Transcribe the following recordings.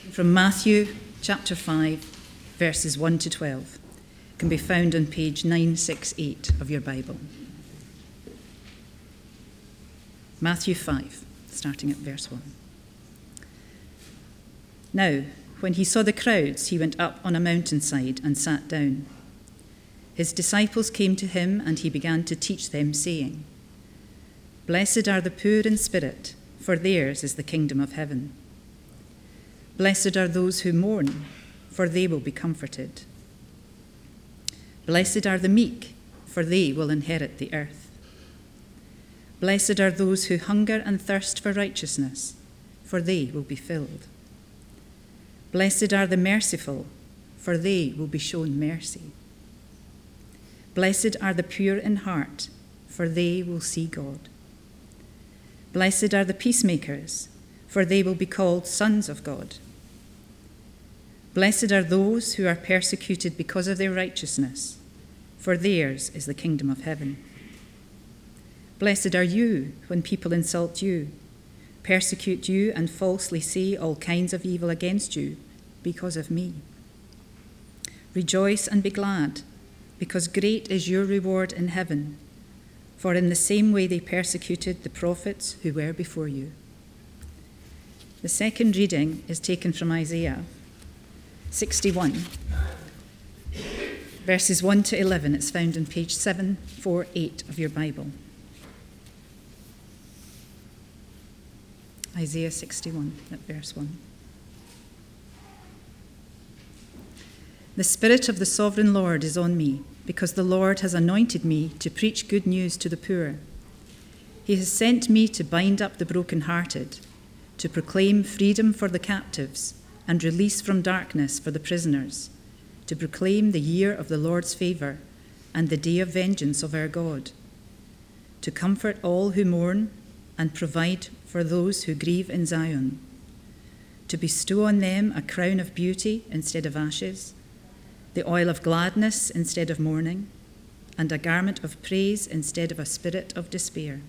From Matthew chapter 5, verses 1 to 12, can be found on page 968 of your Bible. Matthew 5, starting at verse 1. Now, when he saw the crowds, he went up on a mountainside and sat down. His disciples came to him, and he began to teach them, saying, Blessed are the poor in spirit, for theirs is the kingdom of heaven. Blessed are those who mourn, for they will be comforted. Blessed are the meek, for they will inherit the earth. Blessed are those who hunger and thirst for righteousness, for they will be filled. Blessed are the merciful, for they will be shown mercy. Blessed are the pure in heart, for they will see God. Blessed are the peacemakers, for they will be called sons of God. Blessed are those who are persecuted because of their righteousness, for theirs is the kingdom of heaven. Blessed are you when people insult you, persecute you, and falsely say all kinds of evil against you because of me. Rejoice and be glad, because great is your reward in heaven, for in the same way they persecuted the prophets who were before you. The second reading is taken from Isaiah 61, verses 1 to 11. It's found on page 748 of your Bible. Isaiah 61, at verse 1. The Spirit of the Sovereign Lord is on me, because the Lord has anointed me to preach good news to the poor. He has sent me to bind up the brokenhearted, to proclaim freedom for the captives and release from darkness for the prisoners, to proclaim the year of the Lord's favour and the day of vengeance of our God, to comfort all who mourn and provide for those who grieve in Zion, to bestow on them a crown of beauty instead of ashes, the oil of gladness instead of mourning, and a garment of praise instead of a spirit of despair.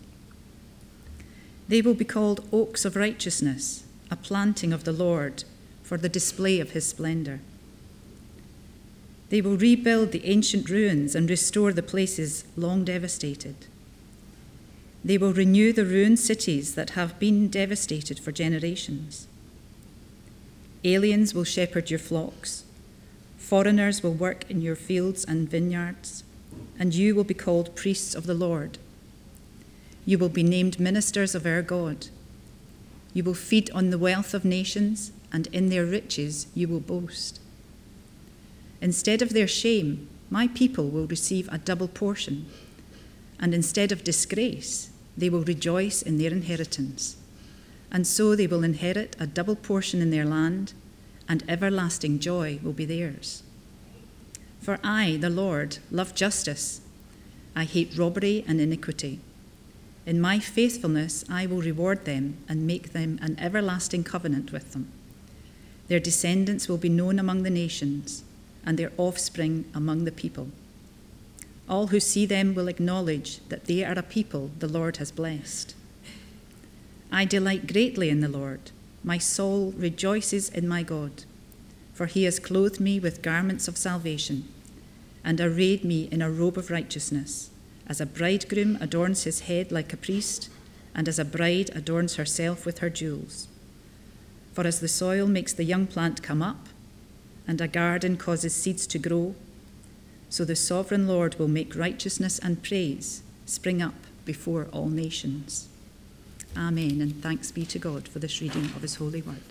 They will be called oaks of righteousness, a planting of the Lord for the display of his splendour. They will rebuild the ancient ruins and restore the places long devastated. They will renew the ruined cities that have been devastated for generations. Aliens will shepherd your flocks. Foreigners will work in your fields and vineyards, and you will be called priests of the Lord. You will be named ministers of our God. You will feed on the wealth of nations, and in their riches you will boast. Instead of their shame, my people will receive a double portion, and instead of disgrace, they will rejoice in their inheritance. And so they will inherit a double portion in their land, and everlasting joy will be theirs. For I, the Lord, love justice. I hate robbery and iniquity. In my faithfulness I will reward them and make them an everlasting covenant with them. Their descendants will be known among the nations, and their offspring among the people. All who see them will acknowledge that they are a people the Lord has blessed. I delight greatly in the Lord. My soul rejoices in my God, for he has clothed me with garments of salvation and arrayed me in a robe of righteousness, as a bridegroom adorns his head like a priest, and as a bride adorns herself with her jewels. For as the soil makes the young plant come up, and a garden causes seeds to grow, so the sovereign Lord will make righteousness and praise spring up before all nations. Amen, and thanks be to God for this reading of his holy word.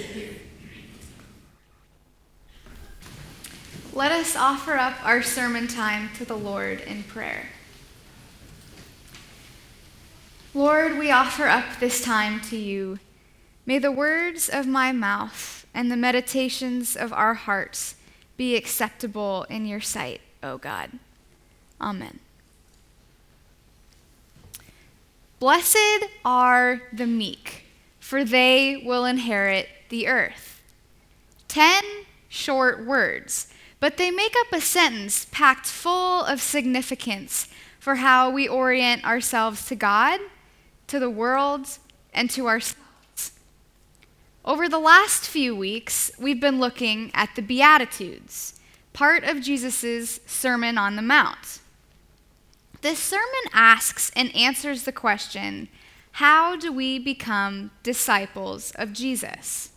Let us offer up our sermon time to the Lord in prayer. Lord, we offer up this time to you. May the words of my mouth and the meditations of our hearts be acceptable in your sight, O God. Amen. Blessed are the meek, for they will inherit the earth. 10 short words, but they make up a sentence packed full of significance for how we orient ourselves to God, to the world, and to ourselves. Over the last few weeks, we've been looking at the Beatitudes, part of Jesus' Sermon on the Mount. This sermon asks and answers the question, how do we become disciples of Jesus?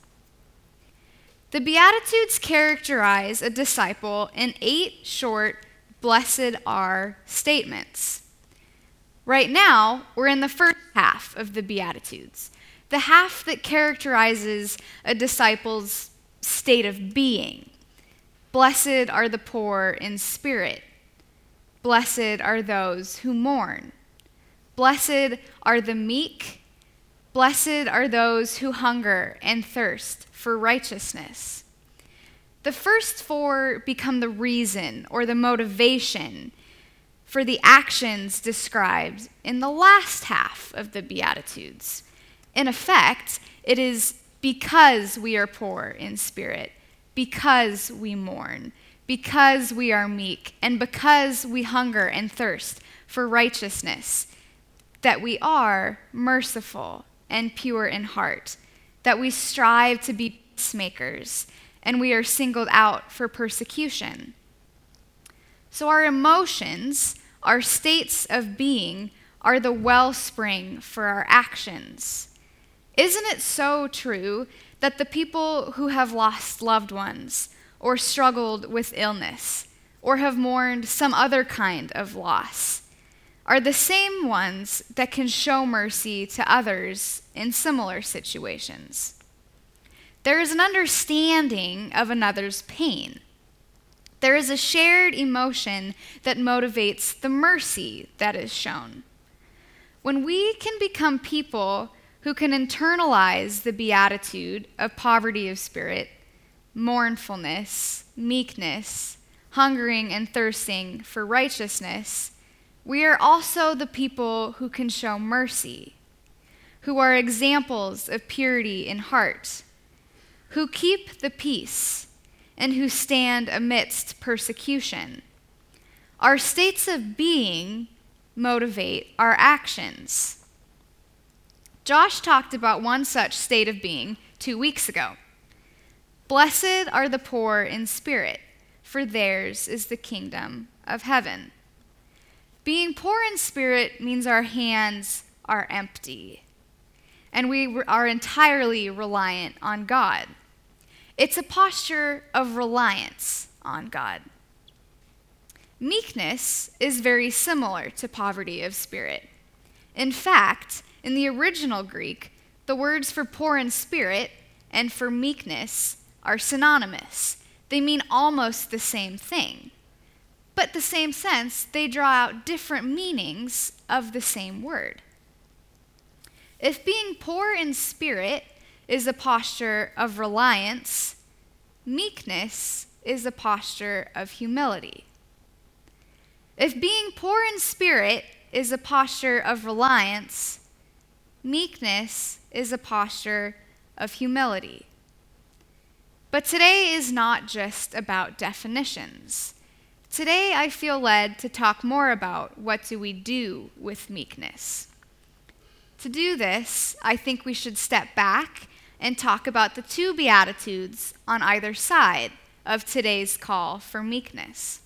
The Beatitudes characterize a disciple in 8 short, blessed are statements. Right now, we're in the first half of the Beatitudes, the half that characterizes a disciple's state of being. Blessed are the poor in spirit. Blessed are those who mourn. Blessed are the meek. Blessed are those who hunger and thirst for righteousness. The first 4 become the reason or the motivation for the actions described in the last half of the Beatitudes. In effect, it is because we are poor in spirit, because we mourn, because we are meek, and because we hunger and thirst for righteousness, that we are merciful and pure in heart, that we strive to be peacemakers, and we are singled out for persecution. So our emotions, our states of being, are the wellspring for our actions. Isn't it so true that the people who have lost loved ones, or struggled with illness, or have mourned some other kind of loss, are the same ones that can show mercy to others in similar situations? There is an understanding of another's pain. There is a shared emotion that motivates the mercy that is shown. When we can become people who can internalize the beatitude of poverty of spirit, mournfulness, meekness, hungering and thirsting for righteousness, we are also the people who can show mercy, who are examples of purity in heart, who keep the peace, and who stand amidst persecution. Our states of being motivate our actions. Josh talked about one such state of being 2 weeks ago. Blessed are the poor in spirit, for theirs is the kingdom of heaven. Being poor in spirit means our hands are empty, and we are entirely reliant on God. It's a posture of reliance on God. Meekness is very similar to poverty of spirit. In fact, in the original Greek, the words for poor in spirit and for meekness are synonymous. They mean almost the same thing. But the same sense, they draw out different meanings of the same word. If being poor in spirit is a posture of reliance, meekness is a posture of humility. If being poor in spirit is a posture of reliance, meekness is a posture of humility. But today is not just about definitions. Today I feel led to talk more about what do we do with meekness. To do this, I think we should step back and talk about the 2 Beatitudes on either side of today's call for meekness.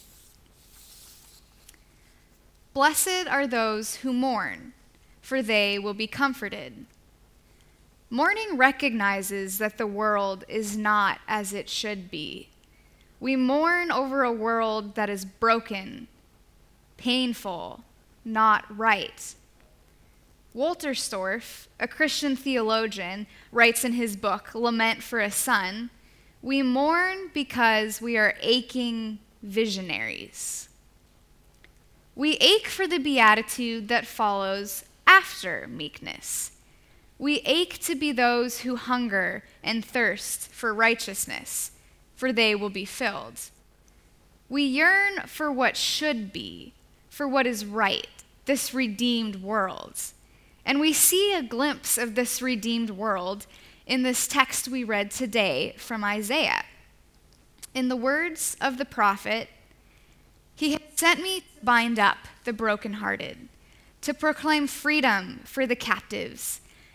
Blessed are those who mourn, for they will be comforted. Mourning recognizes that the world is not as it should be. We mourn over a world that is broken, painful, not right. Wolterstorff, a Christian theologian, writes in his book, Lament for a Son, we mourn because we are aching visionaries. We ache for the beatitude that follows after meekness. We ache to be those who hunger and thirst for righteousness, for they will be filled. We yearn for what should be, for what is right, this redeemed world. And we see a glimpse of this redeemed world in this text we read today from Isaiah. In the words of the prophet, "He has sent me to bind up the brokenhearted, to proclaim freedom for the captives,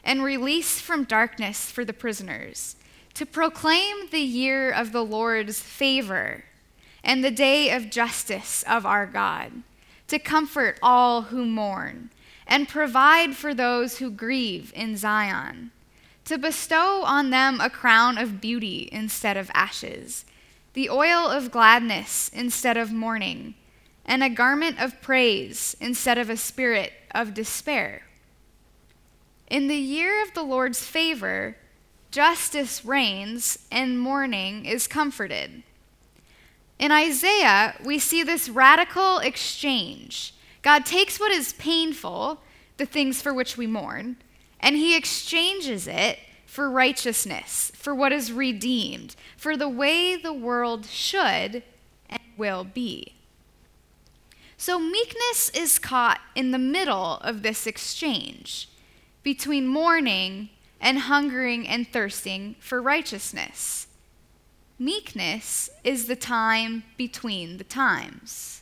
and release from darkness for the prisoners, to proclaim the year of the Lord's favor and the day of justice of our God, to comfort all who mourn and provide for those who grieve in Zion, to bestow on them a crown of beauty instead of ashes, the oil of gladness instead of mourning, and a garment of praise instead of a spirit of despair. In the year of the Lord's favor, justice reigns and mourning is comforted. In Isaiah, we see this radical exchange. God takes what is painful, the things for which we mourn, and he exchanges it for righteousness, for what is redeemed, for the way the world should and will be. So meekness is caught in the middle of this exchange between mourning and hungering and thirsting for righteousness. Meekness is the time between the times.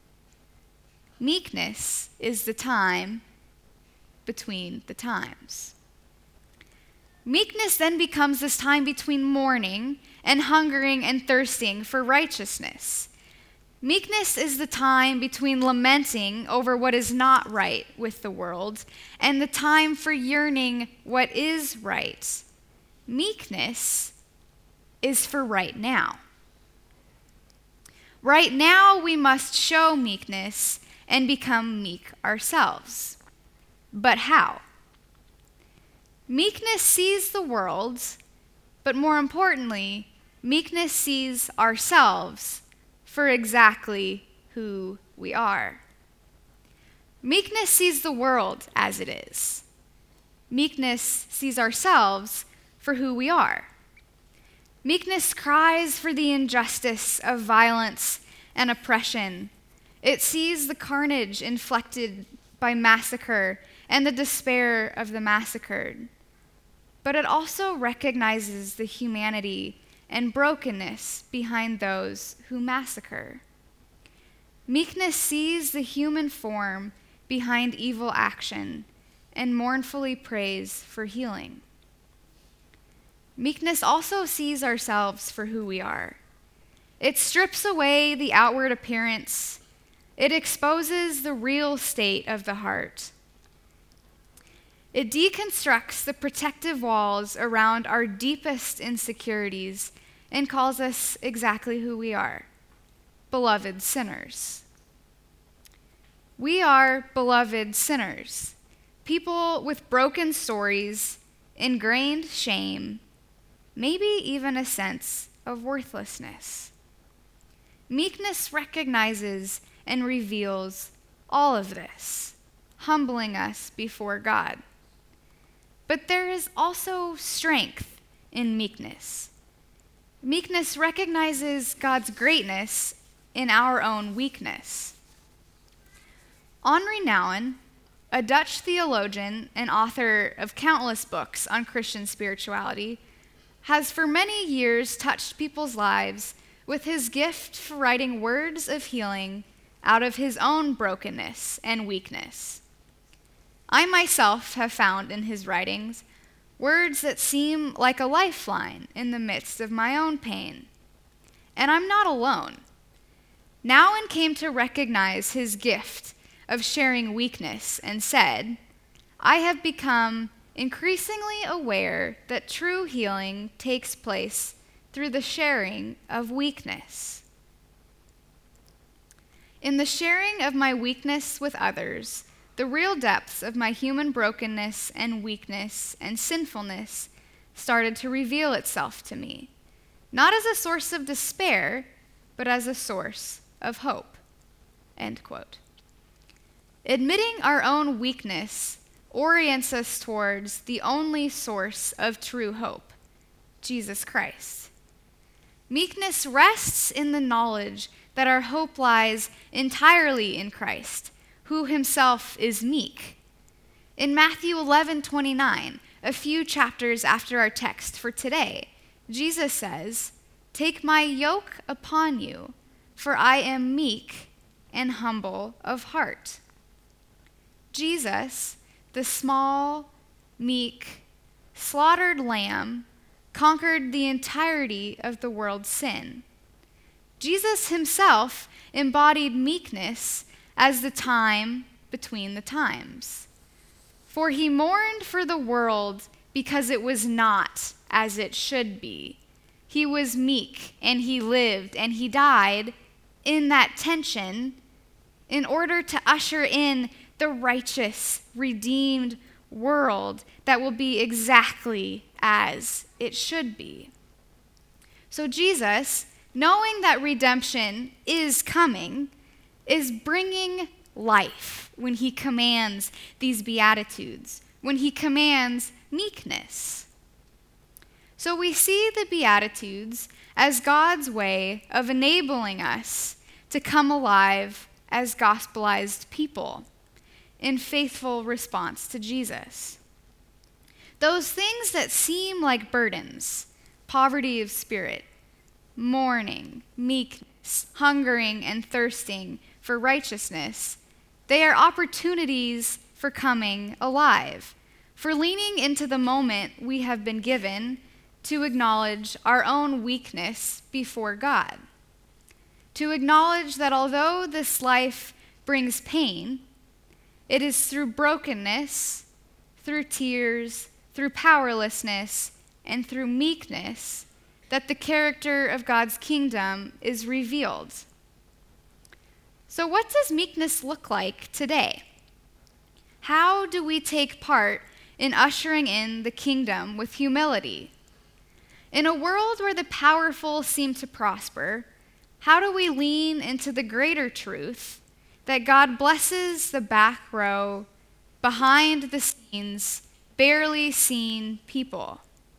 Meekness is the time between the times. Meekness then becomes this time between mourning and hungering and thirsting for righteousness. Meekness is the time between lamenting over what is not right with the world and the time for yearning what is right. Meekness is for right now. Right now, we must show meekness and become meek ourselves. But how? Meekness sees the world, but more importantly, meekness sees ourselves for exactly who we are. Meekness sees the world as it is. Meekness sees ourselves for who we are. Meekness cries for the injustice of violence and oppression. It sees the carnage inflicted by massacre and the despair of the massacred. But it also recognizes the humanity and brokenness behind those who massacre. Meekness sees the human form behind evil action and mournfully prays for healing. Meekness also sees ourselves for who we are. It strips away the outward appearance. It exposes the real state of the heart. It deconstructs the protective walls around our deepest insecurities and calls us exactly who we are, beloved sinners. We are beloved sinners, people with broken stories, ingrained shame, maybe even a sense of worthlessness. Meekness recognizes and reveals all of this, humbling us before God. But there is also strength in meekness. Meekness recognizes God's greatness in our own weakness. Henri Nouwen, a Dutch theologian and author of countless books on Christian spirituality, has for many years touched people's lives with his gift for writing words of healing out of his own brokenness and weakness. I myself have found in his writings words that seem like a lifeline in the midst of my own pain. And I'm not alone. Nouwen came to recognize his gift of sharing weakness and said, "I have become increasingly aware that true healing takes place through the sharing of weakness. In the sharing of my weakness with others, the real depths of my human brokenness and weakness and sinfulness started to reveal itself to me, not as a source of despair, but as a source of hope." End quote. Admitting our own weakness orients us towards the only source of true hope, Jesus Christ. Meekness rests in the knowledge that our hope lies entirely in Christ, who himself is meek. In Matthew 11:29, a few chapters after our text for today, Jesus says, "Take my yoke upon you, for I am meek and humble of heart." Jesus, the small, meek, slaughtered lamb conquered the entirety of the world's sin. Jesus himself embodied meekness as the time between the times. For he mourned for the world because it was not as it should be. He was meek, and he lived, and he died in that tension in order to usher in the righteous, redeemed world that will be exactly as it should be. So Jesus, knowing that redemption is coming, is bringing life when he commands these Beatitudes, when he commands meekness. So we see the Beatitudes as God's way of enabling us to come alive as gospelized people in faithful response to Jesus. Those things that seem like burdens, poverty of spirit, mourning, meekness, hungering and thirsting for righteousness, they are opportunities for coming alive, for leaning into the moment we have been given to acknowledge our own weakness before God, to acknowledge that although this life brings pain, it is through brokenness, through tears, through powerlessness, and through meekness that the character of God's kingdom is revealed. So what does meekness look like today? How do we take part in ushering in the kingdom with humility? In a world where the powerful seem to prosper, how do we lean into the greater truth that God blesses the back row, behind the scenes, barely seen people?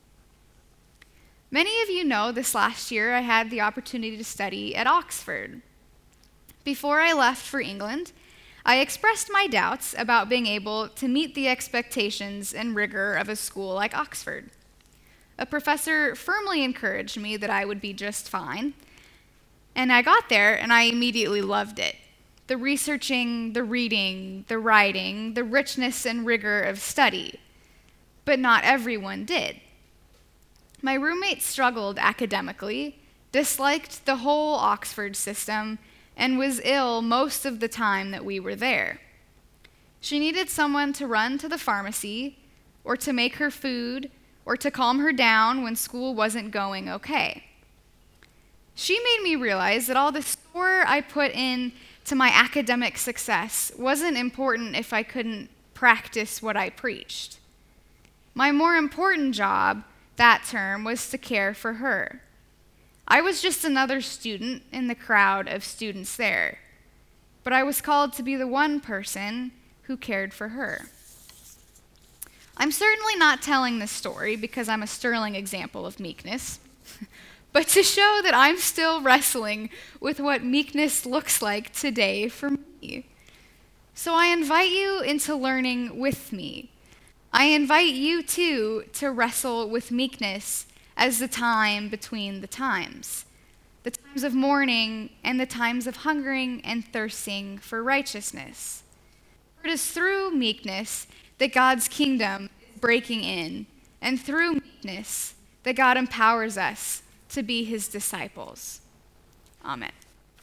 Many of you know this last year I had the opportunity to study at Oxford. Before I left for England, I expressed my doubts about being able to meet the expectations and rigor of a school like Oxford. A professor firmly encouraged me that I would be just fine, and I got there and I immediately loved it. The researching, the reading, the writing, the richness and rigor of study. But not everyone did. My roommate struggled academically, disliked the whole Oxford system, and was ill most of the time that we were there. She needed someone to run to the pharmacy, or to make her food, or to calm her down when school wasn't going okay. She made me realize that all the store I put in to my academic success wasn't important if I couldn't practice what I preached. My more important job that term was to care for her. I was just another student in the crowd of students there, but I was called to be the one person who cared for her. I'm certainly not telling this story because I'm a sterling example of meekness, but to show that I'm still wrestling with what meekness looks like today for me. So I invite you into learning with me. I invite you too to wrestle with meekness as the time between the times of mourning and the times of hungering and thirsting for righteousness. For it is through meekness that God's kingdom is breaking in, and through meekness that God empowers us to be his disciples. Amen.